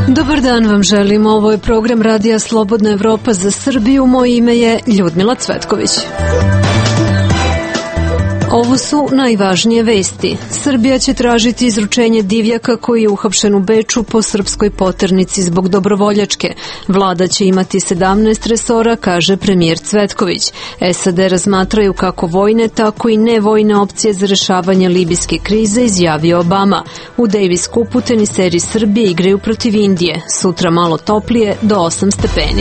Dobar dan vam želim, ovo je program Radija Slobodna Evropa za Srbiju, moje ime je Ljudmila Cvetković. Ovo su najvažnije vesti. Srbija će tražiti izručenje Divjaka koji je uhapšen u Beču po srpskoj poternici zbog dobrovoljačke. Vlada će imati 17 resora, kaže premijer Cvetković. SAD razmatraju kako vojne, tako i nevojne opcije za rešavanje libijske krize, izjavio Obama. U Davis Cupu teniseri Srbije igraju protiv Indije. Sutra malo toplije, do 8 stepeni.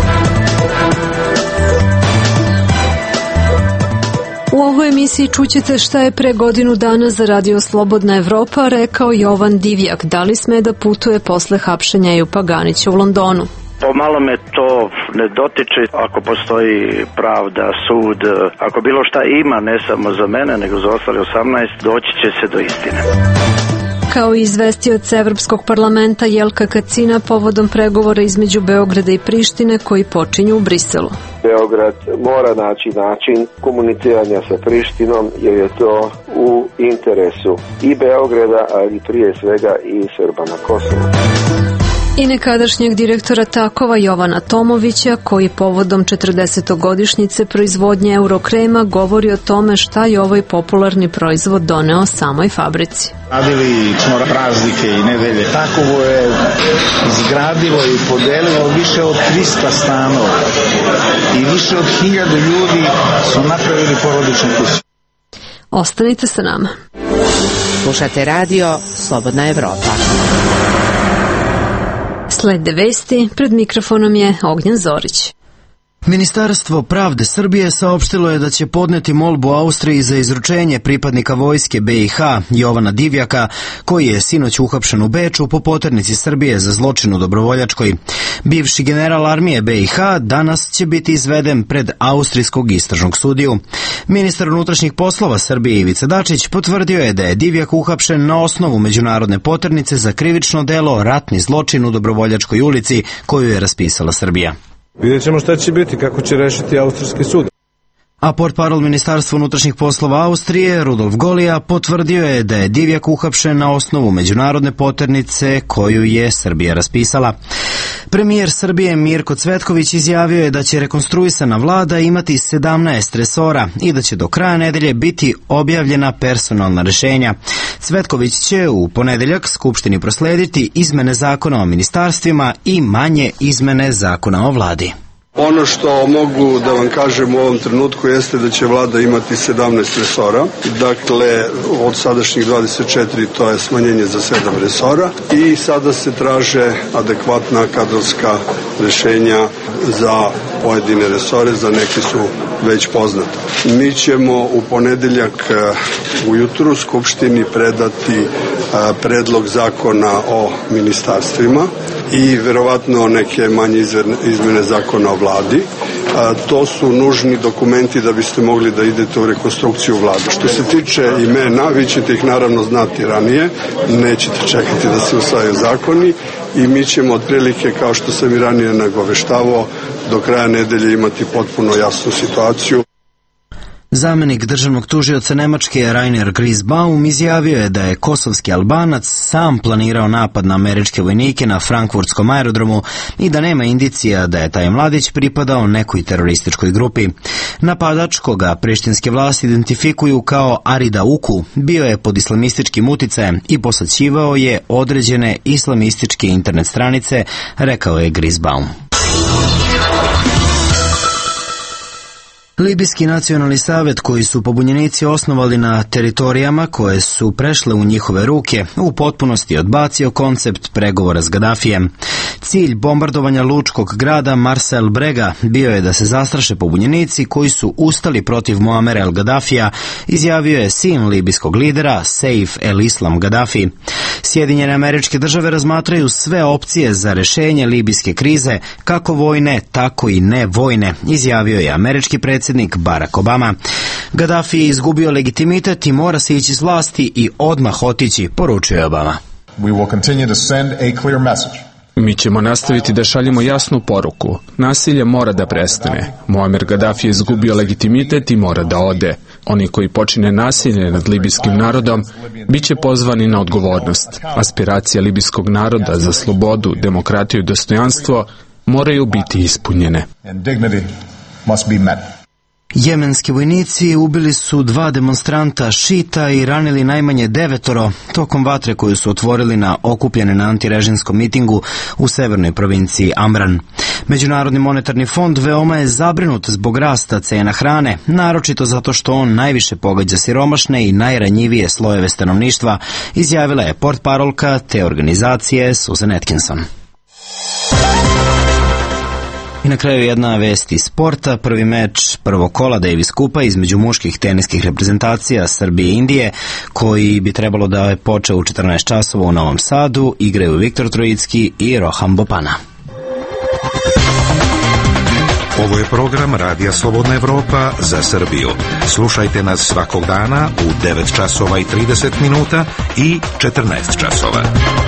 U ovoj emisiji čućete šta je pre godinu dana za Radio Slobodna Evropa rekao Jovan Divjak. Da li sme da putuje posle hapšenja Ejupa Ganića u Londonu? Pomalo me to ne dotiče. Ako postoji pravda, sud, ako bilo šta ima, ne samo za mene, nego za ostale 18, doći će se do istine. Kao i izvestioc Evropskog parlamenta Jelka Kacina povodom pregovora između Beograda i Prištine koji počinju u Briselu. Beograd mora naći način komuniciranja sa Prištinom jer je to u interesu i Beograda, ali prije svega i Srba na Kosovu. I nekadašnjeg direktora Takova Jovana Tomovića, koji povodom 40-godišnjice proizvodnje Eurokrema govori o tome šta je ovaj popularni proizvod doneo samoj fabrici. Radili smo praznike i nedelje. Takovo je izgradilo i podelilo više od 300 stanova i više od 1000 ljudi su napravili porodičnu kuću. Ostanite sa nama. Slušate radio Slobodna Evropa. Slede vesti, pred mikrofonom je Ognjen Zorić. Ministarstvo pravde Srbije saopštilo je da će podneti molbu Austriji za izručenje pripadnika vojske BiH Jovana Divjaka, koji je sinoć uhapšen u Beču po poternici Srbije za zločin u Dobrovoljačkoj. Bivši general armije BiH danas će biti izveden pred austrijskog istražnog sudiju. Ministar unutrašnjih poslova Srbije Ivica Dačić potvrdio je da je Divjak uhapšen na osnovu međunarodne poternice za krivično delo ratni zločin u Dobrovoljačkoj ulici koju je raspisala Srbija. Vidjet ćemo šta će biti, kako će rešiti austrijski sud. A portparol Ministarstva unutrašnjih poslova Austrije, Rudolf Golija, potvrdio je da je Divjak uhapšen na osnovu međunarodne poternice koju je Srbija raspisala. Premijer Srbije Mirko Cvetković izjavio je da će rekonstruisana vlada imati 17 resora i da će do kraja nedelje biti objavljena personalna rešenja. Cvetković će u ponedeljak Skupštini proslediti izmene zakona o ministarstvima i manje izmene zakona o vladi. Ono što mogu da vam kažem u ovom trenutku jeste da će vlada imati 17 resora, dakle od sadašnjih 24 to je smanjenje za 7 resora i sada se traže adekvatna kadrovska rešenja za pojedine resore, za neke su već poznate. Mi ćemo u ponedeljak ujutru Skupštini predati predlog zakona o ministarstvima i verovatno neke manje izmene zakona o vladi. To su nužni dokumenti da biste mogli da idete u rekonstrukciju vlade. Što se tiče imena, vi ćete ih naravno znati ranije, nećete čekati da se usvajaju zakoni i mi ćemo otprilike, kao što sam i ranije nagoveštavao, do kraja nedelje imati potpuno jasnu situaciju. Zamenik državnog tužioca Nemačke Rainer Griesbaum izjavio je da je kosovski Albanac sam planirao napad na američke vojnike na frankfurtskom aerodromu i da nema indicija da je taj mladić pripadao nekoj terorističkoj grupi. Napadač, koga prištinske vlasti identifikuju kao Arida Uku, bio je pod islamističkim uticajem i posaćivao je određene islamističke internet stranice, rekao je Griesbaum. Libijski nacionalni savet, koji su pobunjenici osnovali na teritorijama koje su prešle u njihove ruke, u potpunosti odbacio koncept pregovora s Gadafijem. Cilj bombardovanja lučkog grada Marsa el Brega bio je da se zastraše pobunjenici koji su ustali protiv Muamera el Gadafija, izjavio je sin libijskog lidera Seif el Islam Gadafi. Sjedinjene Američke Države razmatraju sve opcije za rešenje libijske krize, kako vojne, tako i nevojne, izjavio je američki predsjednik Barack Obama. Gadafi je izgubio legitimitet i mora se ići s vlasti i odmah otići, poručio je Obama. Mi ćemo nastaviti da šaljemo jasnu poruku. Nasilje mora da prestane. Muamer Gadafi je izgubio legitimitet i mora da ode. Oni koji počine nasilje nad libijskim narodom bit će pozvani na odgovornost. Aspiracije libijskog naroda za slobodu, demokratiju i dostojanstvo moraju biti ispunjene. Jemenski vojnici ubili su 2 demonstranta šita i ranili najmanje 9 tokom vatre koju su otvorili na okupljene na antirežimskom mitingu u severnoj provinciji Amran. Međunarodni monetarni fond veoma je zabrinut zbog rasta cena hrane, naročito zato što on najviše pogađa siromašne i najranjivije slojeve stanovništva, izjavila je portparolka te organizacije Susan Atkinson. I na kraju jedna vest iz sporta. Prvi meč prvog kola Davis Kupa između muških teniskih reprezentacija Srbije i Indije, koji bi trebalo da je počeo u 14 časova u Novom Sadu, igraju Viktor Trojicki i Rohan Bopana. Ovo je program Radija Slobodna Evropa za Srbiju. Slušajte nas svakog dana u 9 časova i 30 minuta i 14 časova.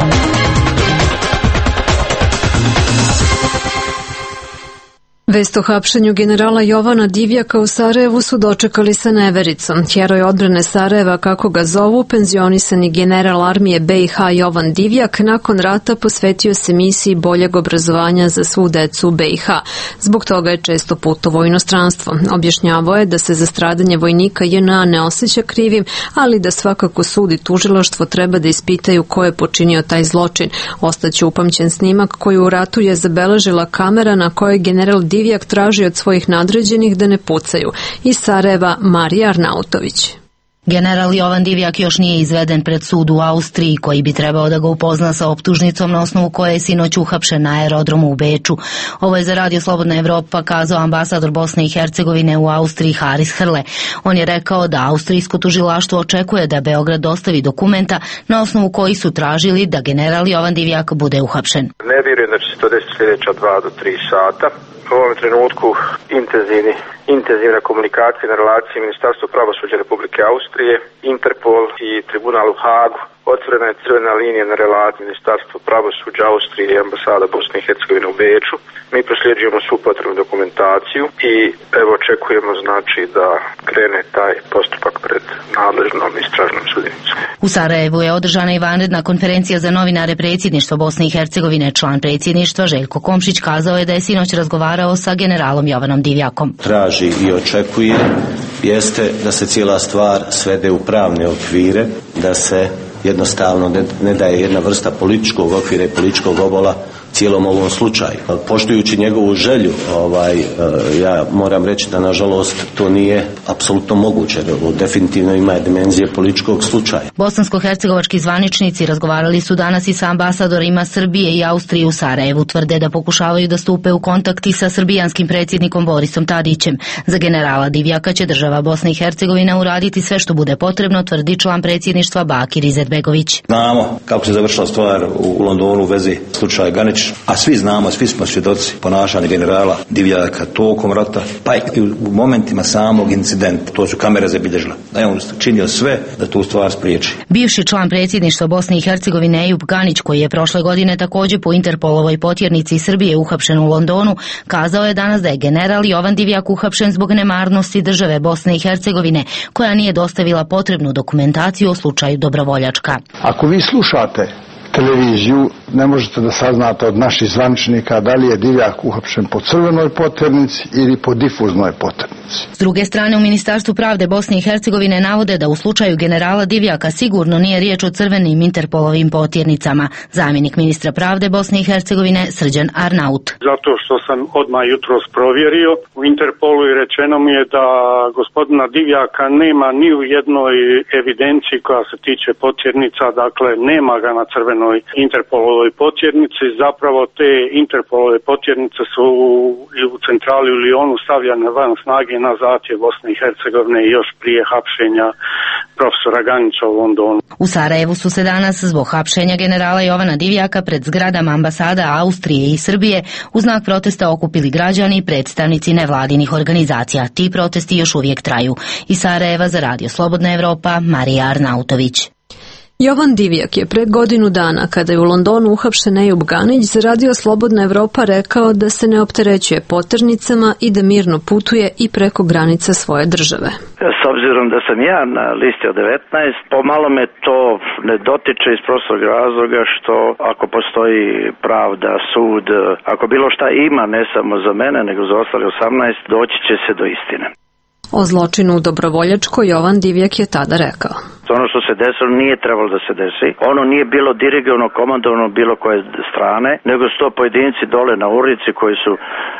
Vest o hapšenju generala Jovana Divjaka u Sarajevu su dočekali sa nevericom. Heroj odbrane Sarajeva, kako ga zovu, penzionisani general armije BiH Jovan Divjak, nakon rata posvetio se misiji boljeg obrazovanja za svu decu u BiH. Zbog toga je često putovao u inostranstvo. Objašnjavao je da se za stradanje vojnika JNA ne osjeća krivim, ali da svakako sud i tužilaštvo treba da ispitaju ko je počinio taj zločin. Ostaće upamćen snimak koji u ratu je zabeležila kamera na kojoj general Divjak traži od svojih nadređenih da ne pucaju. Iz Sarajeva Marija Arnautović. General Jovan Divjak još nije izveden pred sud u Austriji, koji bi trebao da ga upozna sa optužnicom na osnovu koje je sinoć uhapšen na aerodromu u Beču. Ovo je za Radio Slobodna Evropa kazao ambasador Bosne i Hercegovine u Austriji Haris Hrle. On je rekao da austrijsko tužilaštvo očekuje da Beograd dostavi dokumenta na osnovu koji su tražili da general Jovan Divjak bude uhapšen. Ne vjerujem da će se to desiti sljedeća 2 do 3 sata. U ovom trenutku intenzivna komunikacija na relaciji Ministarstva pravosuđa Republike Austrije, Interpol i Tribunal u Hagu. Otvorena je crvena linija na relaciji Ministarstva pravosuđa Austrije i ambasada Bosne i Hercegovine u Beču. Mi prosljeđujemo svu potrebnu dokumentaciju i evo očekujemo znači da krene taj postupak pred nadležnom istražnom sudnicom. U Sarajevu je održana i vanredna konferencija za novinare predsjedništva Bosne i Hercegovine. Član predsjedništva Željko Komšić kazao je da je sinoć razgovarao sa generalom Jovanom Divjakom. Traži i očekuje jeste da se cijela stvar svede u pravne okvire, da se jednostavno ne daje jedna vrsta političkog okvira i političkog obola cijelom ovom slučaju. Poštujući njegovu želju, ja moram reći da nažalost to nije apsolutno moguće. Definitivno ima dimenzije političkog slučaja. Bosansko-hercegovački zvaničnici razgovarali su danas i sa ambasadorima Srbije i Austrije u Sarajevu. Tvrde da pokušavaju da stupe u kontakti sa srbijanskim predsjednikom Borisom Tadićem. Za generala Divjaka će država Bosne i Hercegovine uraditi sve što bude potrebno, tvrdi član predsjedništva Bakir Izetbegović. Znamo kako se završila stvar u Londonu u vezi slučaja Ganić, a svi znamo, svi smo svjedoci ponašanja generala Divjaka tokom rata, pa i u momentima samog incidenta. To su kamere zabilježile. Da je on činio sve da tu stvar spriječi. Bivši član predsjedništva Bosne i Hercegovine Ejub Ganić, koji je prošle godine također po Interpolovoj potjernici Srbije uhapšen u Londonu, kazao je danas da je general Jovan Divjak uhapšen zbog nemarnosti države Bosne i Hercegovine, koja nije dostavila potrebnu dokumentaciju o slučaju Dobrovoljačka. Ako vi slušate televiziju, ne možete da saznate od naših zvaničnika da li je Divjak uhapšen po crvenoj poternici ili po difuznoj poternici. S druge strane, u Ministarstvu pravde Bosne i Hercegovine navode da u slučaju generala Divjaka sigurno nije riječ o crvenim Interpolovim potjernicama. Zamjenik ministra pravde Bosne i Hercegovine Srđan Arnaut. Zato što sam odmah jutros provjerio, u Interpolu i rečeno mi je da gospodina Divjaka nema ni u jednoj evidenciji koja se tiče potjernica, dakle nema ga na crvenoj Interpolovoj potjernici. Zapravo te Interpolove potjernice su u centrali u Lyonu stavljane van snage na zahtjev Bosne i Hercegovine još prije hapšenja profesora Ganića u Londonu. U Sarajevu su se danas zbog hapšenja generala Jovana Divjaka pred zgradama ambasada Austrije i Srbije u znak protesta okupili građani i predstavnici nevladinih organizacija. Ti protesti još uvijek traju. Iz Sarajeva za Radio Slobodna Evropa, Marija Arnautović. Jovan Divjak je pred godinu dana, kada je u Londonu uhapšen Ejub Ganić, za Radio Slobodna Evropa rekao da se ne opterećuje poternicama i da mirno putuje i preko granica svoje države. S obzirom da sam ja na listi od 19, pomalo me to ne dotiče iz prostog razloga što ako postoji pravda, sud, ako bilo šta ima, ne samo za mene, nego za ostale 18, doći će se do istine. O zločinu u Dobrovoljačkoj Jovan Divjak je tada rekao. Ono što se desilo nije trebalo da se desi. Ono nije bilo dirigovano, komandovano bilo koje strane, nego su to pojedinci dole na ulici koji su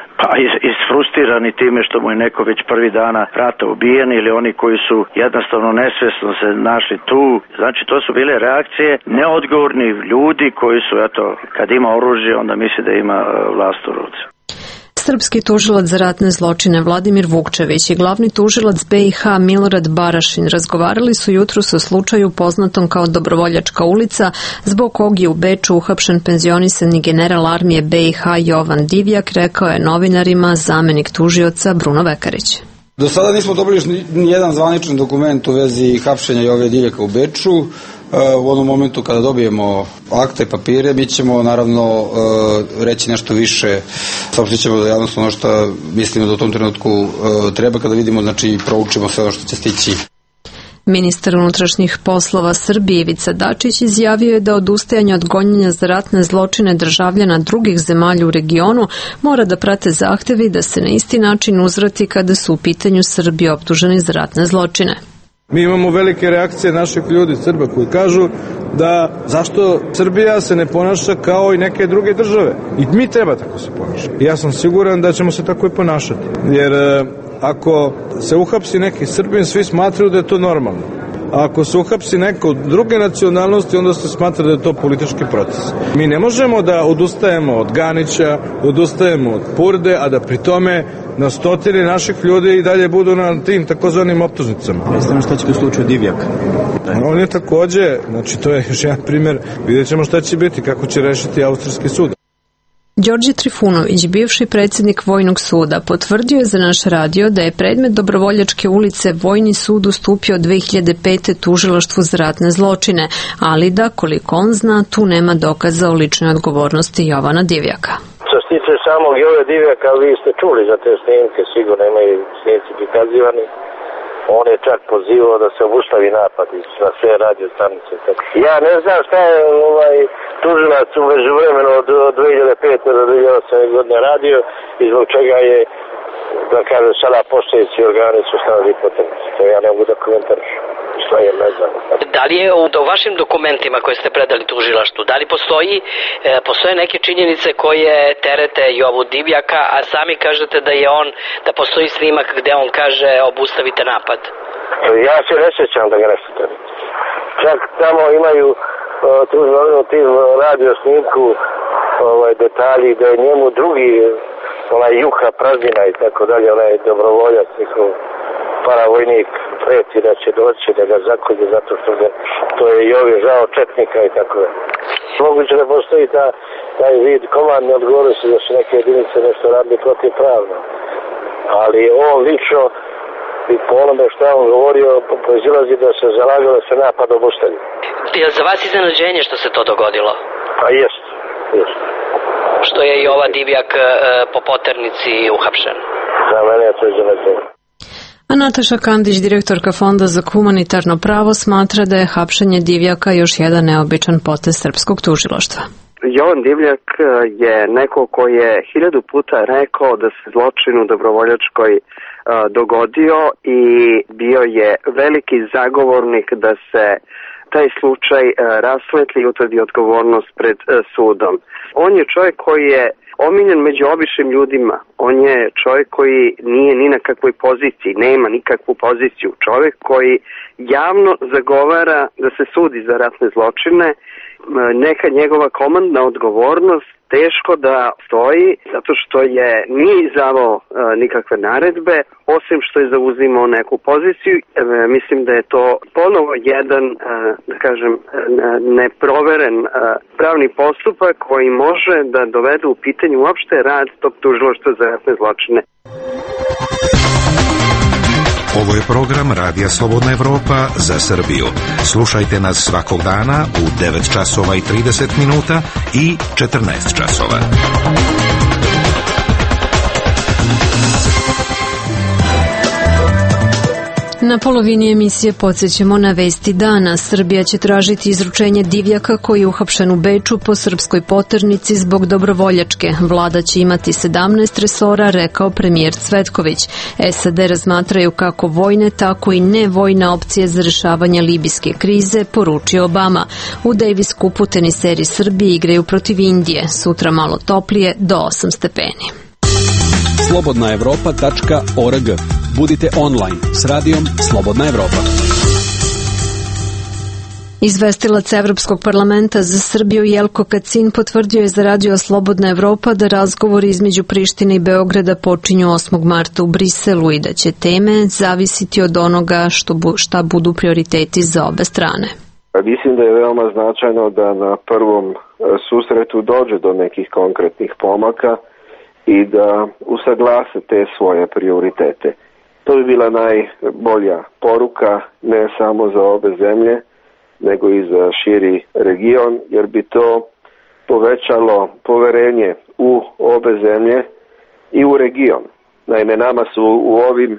isfrustirani time što mu je neko već prvi dana rata ubijen ili oni koji su jednostavno nesvjesno se našli tu. Znači to su bile reakcije neodgovorni ljudi koji su, eto, kad ima oružje onda misli da ima vlast u ruci. Srpski tužilac za ratne zločine Vladimir Vukčević i glavni tužilac BiH Milorad Barašin razgovarali su jutros o slučaju poznatom kao Dobrovoljačka ulica, zbog kog je u Beču uhapšen penzionisani general armije BiH Jovan Divjak, rekao je novinarima zamenik tužioca Bruno Vekarić. Do sada nismo dobili ni jedan zvaničan dokument u vezi hapšenja Jove Divjaka u Beču. U onom momentu kada dobijemo akte i papire, mi ćemo naravno reći nešto više, saopštit ćemo da javnost ono što mislimo da u tom trenutku treba kada vidimo, znači proučimo sve ono što će stići. Ministar unutrašnjih poslova Srbije Ivica Dačić izjavio je da odustajanje od gonjenja za ratne zločine državljana drugih zemalja u regionu mora da prate zahtevi da se na isti način uzvrati kada su u pitanju Srbi optuženi za ratne zločine. Mi imamo velike reakcije naših ljudi, Srba, koji kažu da zašto Srbija se ne ponaša kao i neke druge države. I mi treba tako se ponašati. Ja sam siguran da ćemo se tako i ponašati. Jer ako se uhapsi neki Srbin, svi smatraju da je to normalno. A ako se uhapsi neko od druge nacionalnosti, onda se smatra da je to politički proces. Mi ne možemo da odustajemo od Ganića, odustajemo od Purde, a da pri tome na stotine naših ljudi i dalje budu na tim takozvanim optužnicama. Predstavljamo šta će u slučaju Divjaka. On je takođe, znači to je još jedan primjer, vidjet ćemo šta će biti, kako će rešiti austrijski sud. Đorđe Trifunović, bivši predsjednik Vojnog suda, potvrdio je za naš radio da je predmet Dobrovoljačke ulice Vojni sud ustupio 2005. tužilaštvu za ratne zločine, ali da, koliko on zna, tu nema dokaza o ličnoj odgovornosti Jovana Divjaka. Što se tiče samog Jove Divjaka, vi ste čuli za te snimke, sigurno imaju snimci prikazivani. On je čak pozivao da se obustavi napad na sve radio stanice. Ja ne znam šta je tužilac u međuvremenu od 2005. do 2008. godine radio i zbog čega je, da kažem, sada postojeći organi su stavili potenci. To ja ne mogu da komentarišem. Što je, ne znam. Da li je u vašim dokumentima koje ste predali tužilaštvu, da li postoje neke činjenice koje terete Jovu Divjaka, a sami kažete da postoji snimak gde on kaže obustavite napad? Ja se ne sjećam da ga nešto terete. Čak tamo imaju tim radio snimku detalji da je njemu drugi Juha Prazdina i tako dalje, onaj dobrovoljac, njihov paravojnik, preti da će doći da ga zakolje zato što to je Jovi žao četnika i tako dalje. Moguće da postoji taj vid komandne odgovornosti da su neke jedinice nešto radili protivpravno, ali on lično i po onome što on govorio proizilazi da se zalagao da se napad obustavi. Je za vas iznenađenje što se to dogodilo? Pa jest. Što je Jova Divjak po poternici uhapšen? Za mene je to iznenađenje. A Nataša Kandić, direktorka Fonda za humanitarno pravo, smatra da je hapšenje Divjaka još jedan neobičan potez srpskog tužilaštva. Jovan Divjak je neko koji je 1000 puta rekao da se zločin u Dobrovoljačkoj dogodio i bio je veliki zagovornik da se taj slučaj rasvetli i utvrdi odgovornost pred sudom. On je čovjek koji je omiljen među običnim ljudima. On je čovjek koji nije ni na kakvoj poziciji, nema nikakvu poziciju. Čovjek koji javno zagovara da se sudi za ratne zločine. Neka njegova komandna odgovornost teško da stoji, zato što nije izdavao nikakve naredbe, osim što je zauzimao neku poziciju. Mislim da je to ponovo jedan, da kažem, neproveren pravni postupak koji može da dovede u pitanje uopšte rad tog tužilaštva za ratne zločine. Ovo je program Radija Slobodna Evropa za Srbiju. Slušajte nas svakog dana u 9 časova i 30 minuta i 14 časova. Na polovini emisije podsjećamo na vesti dana. Srbija će tražiti izručenje divljaka koji je uhapšen u Beču po srpskoj poternici zbog dobrovoljačke. Vlada će imati 17 resora, rekao premijer Cvetković. SAD razmatraju kako vojne, tako i nevojne opcije za rešavanje libijske krize, poručio Obama. U Davis Cupu teniseri Srbije igraju protiv Indije. Sutra malo toplije, do 8 stepeni. slobodnaevropa.org. Budite online s radijom Slobodna Evropa. Izvestilac Evropskog parlamenta za Srbiju Jelko Kacin potvrdio je za radio Slobodna Evropa da razgovori između Prištine i Beograda počinju 8. marta u Briselu i da će teme zavisiti od onoga šta budu prioriteti za obe strane. Mislim da je veoma značajno da na prvom susretu dođe do nekih konkretnih pomaka i da usaglase te svoje prioritete. To bi bila najbolja poruka ne samo za obe zemlje, nego i za širi region, jer bi to povećalo poverenje u obe zemlje i u region. Naime, nama su u ovim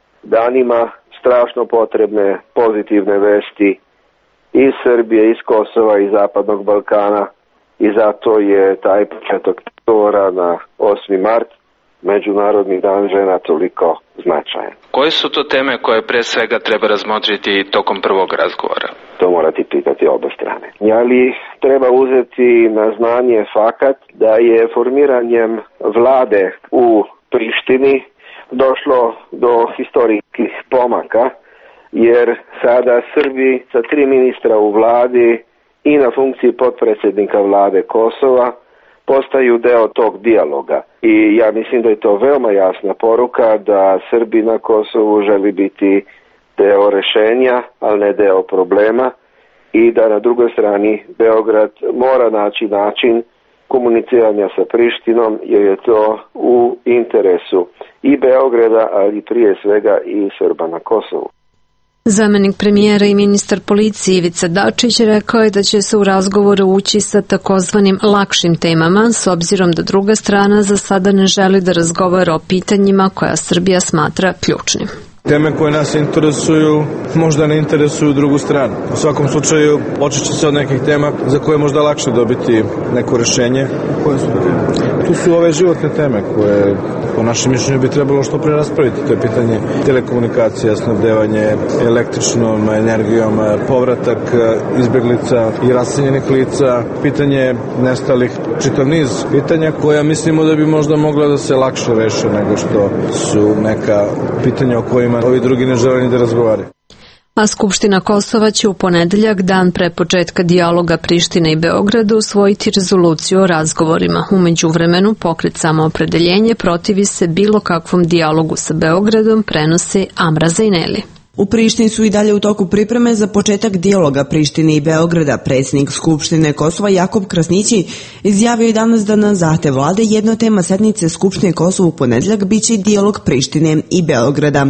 danima strašno potrebne pozitivne vesti iz Srbije, iz Kosova, iz Zapadnog Balkana i zato je taj početak pregovora na 8. mart, Međunarodni dan žena, toliko značajan. Koje su to teme koje pre svega treba razmotriti tokom prvog razgovora? To morate pitati obe strane. Ali treba uzeti na znanje fakat da je formiranjem vlade u Prištini došlo do historijskih pomaka, jer sada Srbi sa 3 ministra u vladi i na funkciji potpredsjednika vlade Kosova postaju deo tog dijaloga. I ja mislim da je to veoma jasna poruka da Srbi na Kosovu želi biti deo rešenja, ali ne deo problema i da na drugoj strani Beograd mora naći način komuniciranja sa Prištinom jer je to u interesu i Beograda, ali prije svega i Srba na Kosovu. Zamenik premijera i ministar policije Ivica Dačić rekao je da će se u razgovoru ući sa takozvanim lakšim temama, s obzirom da druga strana za sada ne želi da razgovara o pitanjima koja Srbija smatra ključnim. Teme koje nas interesuju možda ne interesuju drugu stranu. U svakom slučaju počet će se od nekih tema za koje je možda lakše dobiti neko rešenje. Koje su tu su ove životne teme koje po našem mišljenju bi trebalo što pre raspraviti. To je pitanje telekomunikacija, snabdevanje električnom energijom, povratak izbeglica i raseljenih lica, pitanje nestalih, čitav niz pitanja koja mislimo da bi možda mogla da se lakše reše nego što su neka pitanja o kojima ovi drugi ne žele ni da razgovaraju. A Skupština Kosova će u ponedeljak, dan pre početka dijaloga Prištine i Beograda, usvojiti rezoluciju o razgovorima. U međuvremenu pokret Samoopredeljenje protivi se bilo kakvom dijalogu sa Beogradom, prenosi Amra Zajneli. U Prištini su i dalje u toku pripreme za početak dijaloga Prištine i Beograda. Predsjednik Skupštine Kosova Jakob Krasnići izjavio i danas da na zahtev vlade jedna tema sednice Skupštine Kosova u ponedeljak biće i dijalog Prištine i Beograda.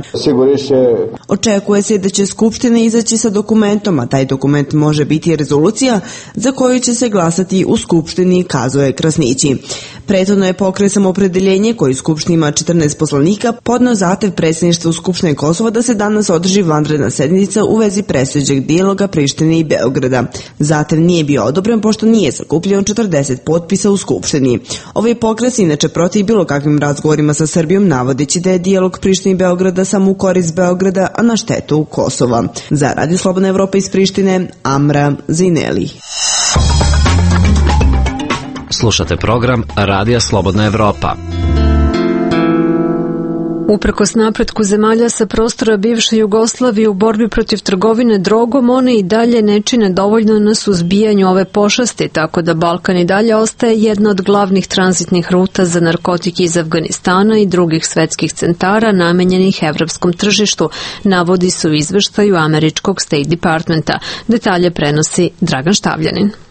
Očekuje se da će Skupština izaći sa dokumentom, a taj dokument može biti rezolucija za koju će se glasati u Skupštini, kazao je Krasnići. Prethodno je pokret Samoopredeljenje, koji u Skupštini ima 14 poslanika, podneo zahtev predsjedništva Skupštine Kosova da se danas održi vanredna sednica u vezi predstojećeg dijaloga Prištine i Beograda. Zahtev nije bio odobren pošto nije sakupljeno 40 potpisa u Skupštini. Ovaj pokret se inače protiv bilo kakvim razgovorima sa Srbijom, navodeći da je dijalog Prištine i Beograda samo u korist Beograda, a na štetu Kosova. Za Radio Slobodna Evropa iz Prištine, Amra Zajneli. Slušate program Radija Slobodna Evropa. Uprkos napretku zemalja sa prostora bivše Jugoslavije u borbi protiv trgovine drogom, one i dalje ne čine dovoljno na suzbijanju ove pošasti, tako da Balkan i dalje ostaje jedna od glavnih tranzitnih ruta za narkotike iz Afganistana i drugih svetskih centara namenjenih evropskom tržištu, navodi se u izveštaju američkog State Departmenta. Detalje prenosi Dragan Štavljanin.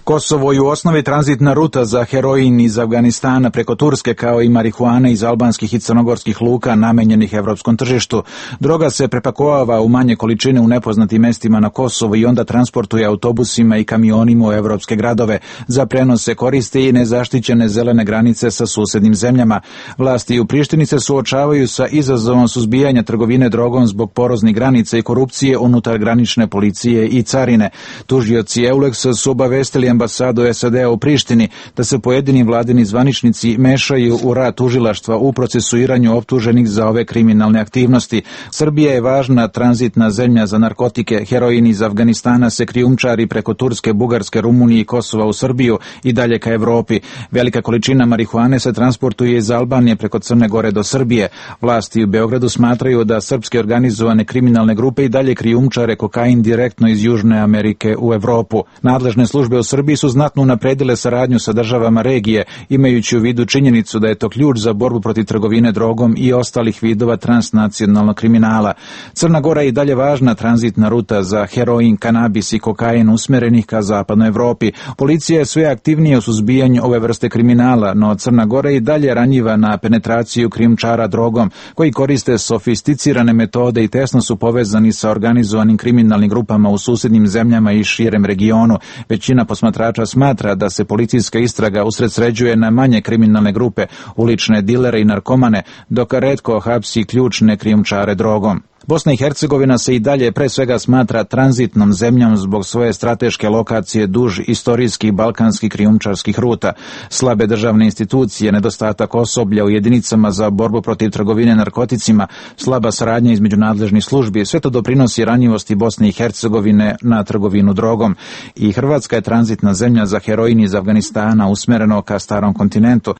Kosovo je u osnovi tranzitna ruta za heroin iz Afganistana preko Turske, kao i marihuane iz albanskih i crnogorskih luka namenjenih evropskom tržištu. Droga se prepakovava u manje količine u nepoznatim mestima na Kosovo i onda transportuje autobusima i kamionima u evropske gradove. Za prenos se koriste i nezaštićene zelene granice sa susednim zemljama. Vlasti u Prištini se suočavaju sa izazovom suzbijanja trgovine drogom zbog poroznih granica i korupcije unutar granične policije i carine. Tužioci Euleksa su obavestili ambasadu SAD-a u Prištini da se pojedini vladini zvaničnici mešaju u rad tužilaštva u procesuiranju optuženih za ove kriminalne aktivnosti. Srbija je važna tranzitna zemlja za narkotike. Heroin iz Afganistana se krijumčari preko Turske, Bugarske, Rumunije i Kosova u Srbiju i dalje ka Evropi. Velika količina marihuane se transportuje iz Albanije preko Crne Gore do Srbije. Vlasti u Beogradu smatraju da srpske organizovane kriminalne grupe i dalje krijumčare kokain direktno iz Južne Amerike u Evropu. Nadležne službe u Srbiji su znatno unapredile saradnju sa državama regije, imajući u vidu činjenicu da je to ključ za borbu protiv trgovine drogom i ostalih vidova transnacionalnog kriminala. Crna Gora je i dalje važna tranzitna ruta za heroin, kanabis i kokain usmerenih ka zapadnoj Evropi. Policija je sve aktivnije u suzbijanju ove vrste kriminala, no Crna Gora je i dalje ranjiva na penetraciju krijumčara drogom, koji koriste sofisticirane metode i tesno su povezani sa organizovanim kriminalnim grupama u susednim zemljama i širem regionu. Većina posmatrača smatra da se policijska istraga usredsređuje na manje kriminalne grupe, ulične dilere i narkomane, dok retko hapsi ključne krijumčare drogom. Bosna i Hercegovina se i dalje pre svega smatra tranzitnom zemljom zbog svoje strateške lokacije duž istorijskih balkanskih krijumčarskih ruta. Slabe državne institucije, nedostatak osoblja u jedinicama za borbu protiv trgovine narkoticima, slaba saradnja između nadležnih službi, sve to doprinosi ranjivosti Bosne i Hercegovine na trgovinu drogom. I Hrvatska je tranzitna zemlja za heroin iz Afganistana usmereno ka starom kontinentu.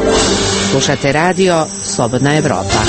Slušate radio Slobodna Evropa.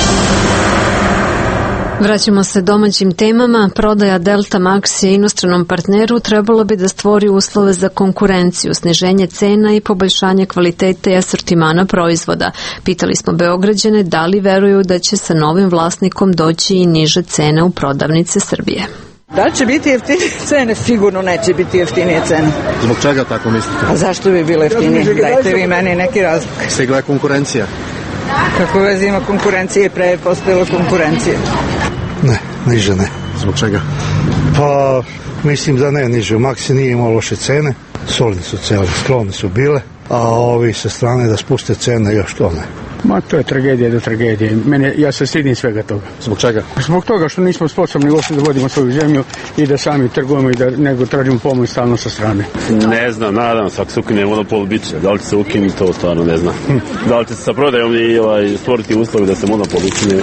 Vraćamo se domaćim temama. Prodaja Delta Maxija inostranom partneru trebalo bi da stvori uslove za konkurenciju, sniženje cena i poboljšanje kvalitete i asortimana proizvoda. Pitali smo Beograđane da li veruju da će sa novim vlasnikom doći i niže cene u prodavnice Srbije. Da li će biti jeftinije cene? Sigurno neće biti jeftinije cene. Zbog čega tako mislite? A zašto bi bilo jeftinije? Dajte vi meni neki razlog. Stigla je konkurencija. Kako veze ima konkurencije i pre je postojala konkurencija? Ne, niže ne. Zbog čega? Pa, mislim da ne, niže. U Maxi nije imao loše cene, solidne su cene, skromne su bile, a ovi sa strane da spuste cene još to ne. Ma to je tragedija do tragedije. Ja se stidim svega toga. Zbog čega? Zbog toga što nismo sposobni uopšte da vodimo svoju zemlju i da sami trgujemo i da nego tražimo pomoć stalno sa strane. Ne znam, nadam se ako se ukine monopol bit će. Da li će se ukini, to stvarno ne znam. Da li će se sa prodajom i stvoriti uslovi da se monopol ukine?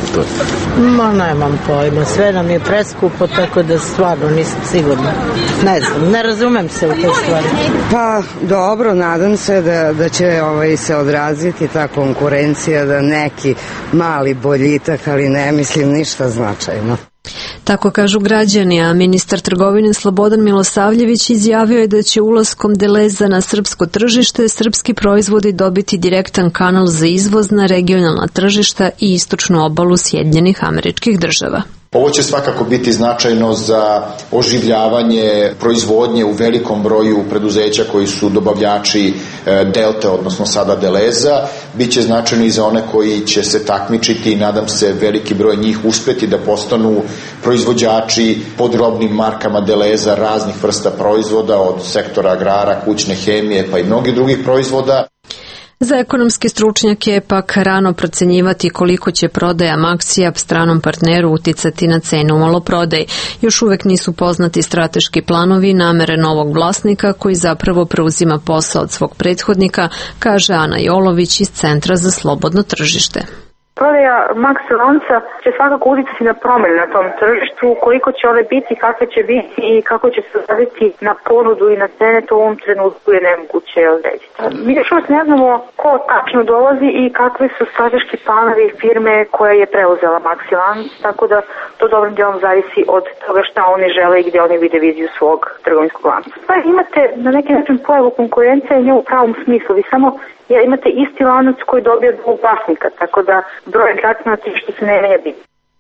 Ma nemam pojma, sve nam je preskupo, tako da stvarno nisam sigurna. Ne znam, ne razumem se u te stvari. Pa dobro, nadam se da će se odraziti ta konkurencija, da neki mali boljitak, ali ne mislim ništa značajno. Tako kažu građani, a ministar trgovine Slobodan Milosavljević izjavio je da će ulaskom Deleza na srpsko tržište srpski proizvodi dobiti direktan kanal za izvoz na regionalna tržišta i istočnu obalu Sjedinjenih Američkih Država. Ovo će svakako biti značajno za oživljavanje proizvodnje u velikom broju preduzeća koji su dobavljači Delte, odnosno sada Deleza. Biće značajno i za one koji će se takmičiti i nadam se veliki broj njih uspeti da postanu proizvođači pod robnim markama Deleza raznih vrsta proizvoda, od sektora agrara, kućne hemije pa i mnogih drugih proizvoda. Za ekonomske stručnjake je pak rano procenjivati koliko će prodaja Maxija stranom partneru uticati na cenu u maloprodaji. Još uvek nisu poznati strateški planovi i namere novog vlasnika koji zapravo preuzima posao od svog prethodnika, kaže Ana Jolović iz Centra za slobodno tržište. Prodaja Maxi lanca će svakako uticati na promjene na tom tržištu, koliko će ove biti, kakve će biti i kako će se odraziti na ponudu i na cene, to u ovom trenutku je nemoguće odrediti. Mi još uvijek ne znamo ko tačno dolazi i kakve su strateški planovi firme koja je preuzela Maxi lanc, tako da to dobrim dijelom zavisi od toga šta oni žele i gdje oni vide viziju svog trgovinskog lanca. Pa imate na neki način pojavu konkurencije i nje u pravom smislu, vi samo imate isti lanac koji dobije drugog vlasnika, tako da broj igrača na tržištu se ne menja bitno.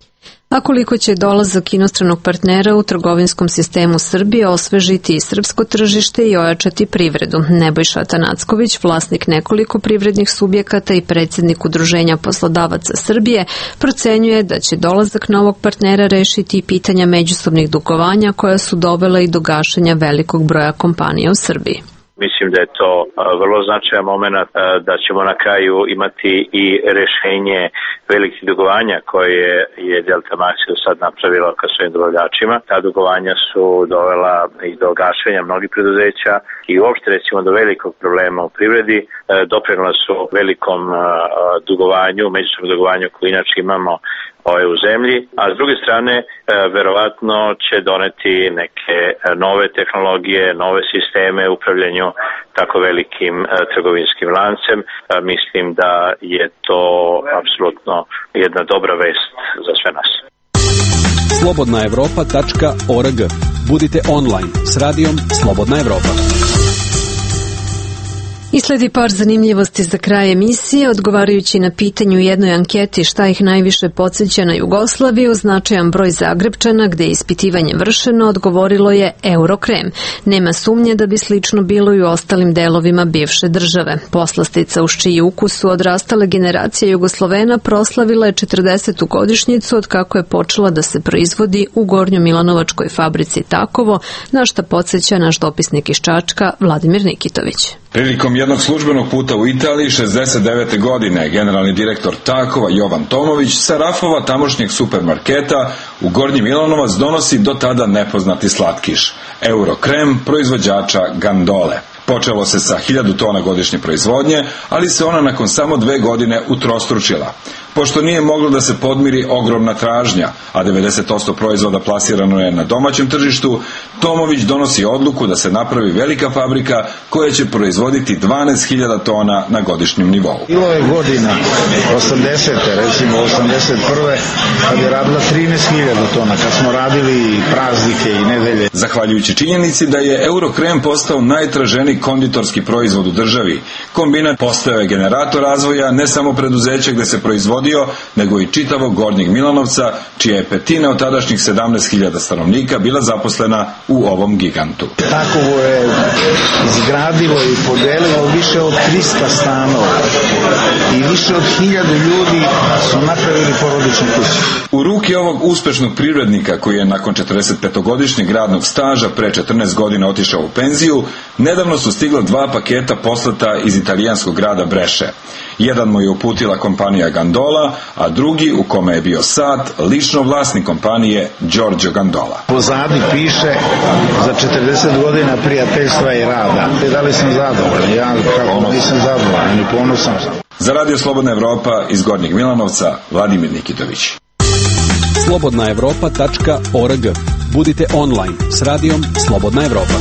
A koliko će dolazak inostranog partnera u trgovinskom sistemu Srbije osvežiti i srpsko tržište i ojačati privredu? Nebojša Atanacković, vlasnik nekoliko privrednih subjekata i predsjednik Udruženja poslodavaca Srbije, procenjuje da će dolazak novog partnera rešiti i pitanja međusobnih dugovanja koja su dovela i do gašenja velikog broja kompanija u Srbiji. Mislim da je to vrlo značajan moment da ćemo na kraju imati i rešenje velikih dugovanja koje je Delta Maxio sad napravila ka svojim dobavljačima. Ta dugovanja su dovela i do gašenja mnogih preduzeća i uopšte recimo do velikog problema u privredi. Doprinela su velikom dugovanju, međusobnom dugovanju koje inače imamo u zemlji, a s druge strane verovatno će doneti neke nove tehnologije, nove sisteme u upravljanju tako velikim trgovinskim lancem. Mislim da je to apsolutno jedna dobra vest za sve nas. Slobodnaevropa.org. Budite online s radijom Slobodna Evropa. I sledi par zanimljivosti za kraj emisije. Odgovarajući na pitanju u jednoj anketi šta ih najviše podsjeća na Jugoslaviju, značajan broj Zagrepčana gde je ispitivanje vršeno odgovorilo je Eurokrem. Nema sumnje da bi slično bilo i u ostalim delovima bivše države. Poslastica uz čiji ukus su odrastale generacije Jugoslovena proslavila je 40. godišnjicu od kako je počela da se proizvodi u Gornjomilanovačkoj fabrici Takovo, na šta podsjeća naš dopisnik iz Čačka Vladimir Nikitović. Prilikom jednog službenog puta u Italiji 69. godine generalni direktor Takova Jovan Tomović sa rafova tamošnjeg supermarketa u Gornji Milanovac donosi do tada nepoznati slatkiš, Eurokrem proizvođača Gandole. Počelo se sa 1000 tona godišnje proizvodnje, ali se ona nakon samo 2 godine utrostručila. Pošto nije moglo da se podmiri ogromna tražnja, a 90% proizvoda plasirano je na domaćem tržištu, Tomović donosi odluku da se napravi velika fabrika koja će proizvoditi 12.000 tona na godišnjem nivou. Bilo je godina, 80. recimo 81. kad je radila 13.000 tona, kad smo radili praznike i nedelje. Zahvaljujući činjenici da je Eurokrem postao najtraženiji konditorski proizvod u državi, kombinat postao je generator razvoja ne samo preduzeća gde se proizvodio, nego i čitavog Gornjeg Milanovca, čija je petina od tadašnjih 17.000 stanovnika bila zaposlena u ovom gigantu. Takovo je izgradilo i podelilo više od 300 stanova i više od 1000 ljudi su napravili porodičnu kuću. U ruke ovog uspešnog privrednika koji je nakon 45-godišnjeg radnog staža pre 14 godina otišao u penziju, nedavno su stigla 2 paketa poslata iz italijanskog grada Breše. Jedan mu je uputila kompanija Gandola, a drugi, u kome je bio sat, lično vlasnik kompanije Giorgio Gandola. Pozadi piše za 40 godina prijateljstva i rada. Da li sam zadovoljan? Ja kako nisam zadovoljan i ponosan sam. Za Radio Slobodna Evropa iz Gornjeg Milanovca, Vladimir Nikitović. Slobodnaevropa.org. Budite online s radijom Slobodna Evropa.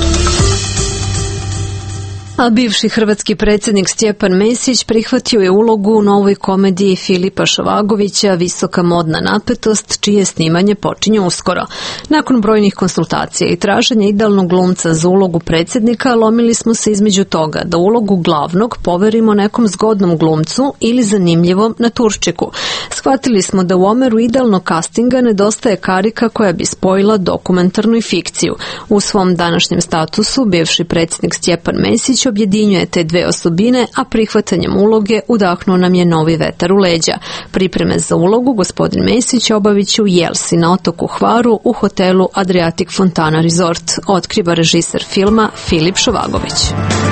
A bivši hrvatski predsjednik Stjepan Mesić prihvatio je ulogu u novoj komediji Filipa Šovagovića Visoka modna napetost, čije snimanje počinje uskoro. Nakon brojnih konsultacija i traženja idealnog glumca za ulogu predsjednika, lomili smo se između toga da ulogu glavnog poverimo nekom zgodnom glumcu ili zanimljivom naturščiku. Shvatili smo da u omeru idealnog castinga nedostaje karika koja bi spojila dokumentarnu i fikciju. U svom današnjem statusu bivši predsjednik Stjepan Mesić objedinjuje te dve osobine, a prihvatanjem uloge udahnuo nam je novi vetar u leđa. Pripreme za ulogu gospodin Mesić obavit će u Jelsi na otoku Hvaru u hotelu Adriatic Fontana Resort, otkriva režiser filma Filip Šovagović.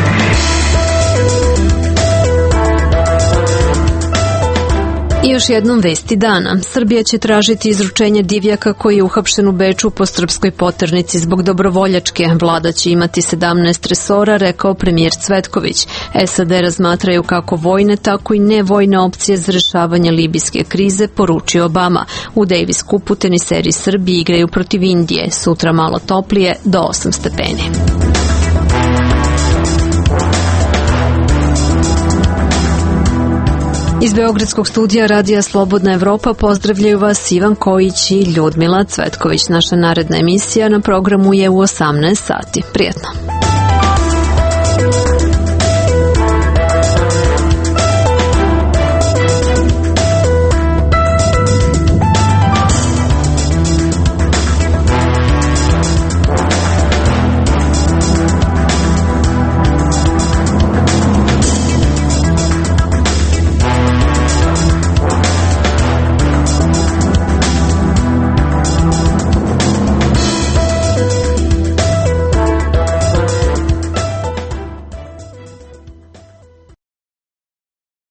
I još jednom vesti dana. Srbija će tražiti izručenje divljaka koji je uhapšen u Beču po srpskoj poternici zbog dobrovoljačke. Vlada će imati 17 resora, rekao premijer Cvetković. SAD razmatraju kako vojne, tako i nevojne opcije za rešavanje libijske krize, poručio Obama. U Davis Cupu teniseri Srbije igraju protiv Indije. Sutra malo toplije, do 8 stepeni. Iz Beogradskog studija Radija Slobodna Evropa pozdravljaju vas Ivan Kojić i Ljudmila Cvetković. Naša naredna emisija na programu je u 18 sati. Prijetno!